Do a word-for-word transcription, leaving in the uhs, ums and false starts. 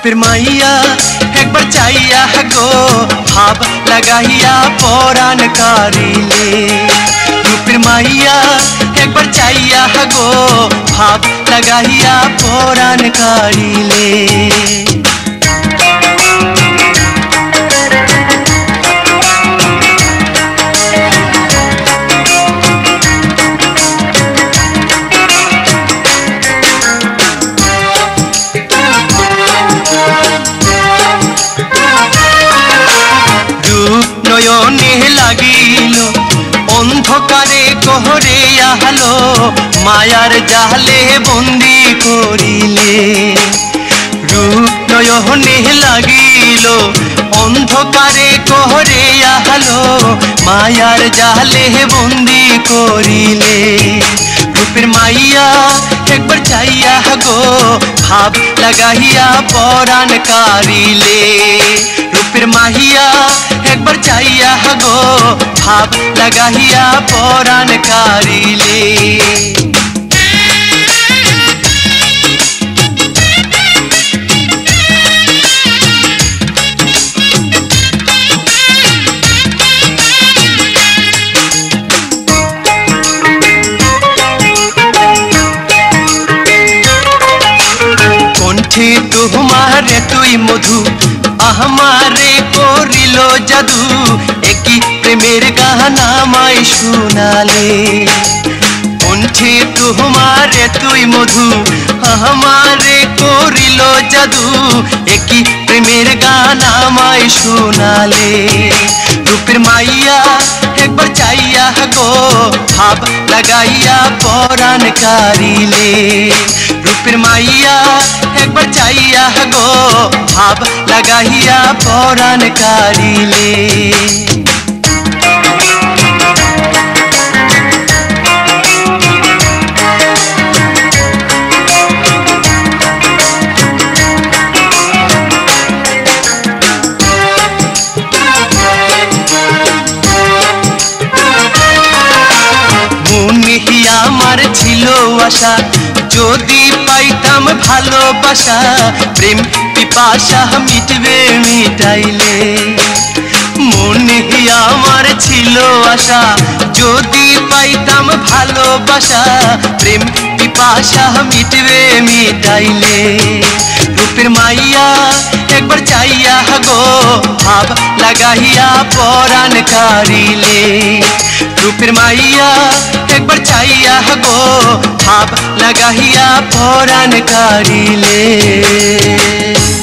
रूपेर माइया एक बार चाइया गो भाव लगाइया परान कारिले। रूपेर माइया एक बार चाइया गो भाव लगाइया परान कारिले। नयने लागिल अंधकारे कहरे आलो मायार जाले बंदी करिले। रूप नयने लागिल अंधकारे कहरे आलो मायार जाले बंदी करिले। रूपेर माइया एक बार चाइया गो भाव लगाइया परान कारिले। रूपेर माइया एक बार चाइया गो भाव लगाइया परान कारिले। कंठे तुम्हारे तुई मधु हमारे कोरिलो जादू एकी प्रेमेर गाना माई सुनाले। कंठे तुम्हारे तुई मधु हमारे कोरिलो जादू एकी प्रेमेर गाना माई सुनाले। रूपेर माइया एक बार चाइया गो भाव लगाइया परान कारिले। रूपेर माइया एक बार चाइया गो भाव लगाइया परान कारिले। আমার ছিল আশা যদি পাইতাম ভালোবাসা প্রেম পিপাসা মিটবে মিটাইলে। মনে আমার ছিল আশা যদি পাইতাম ভালোবাসা প্রেম পিপাসা মিটবে মিটাইলে। रूपेर माइया एक बार चाइया गो भाव लगाइया परान कारिले। रूपेर माइया एक बार चाइया गो भाव लगाइया परान कारिले।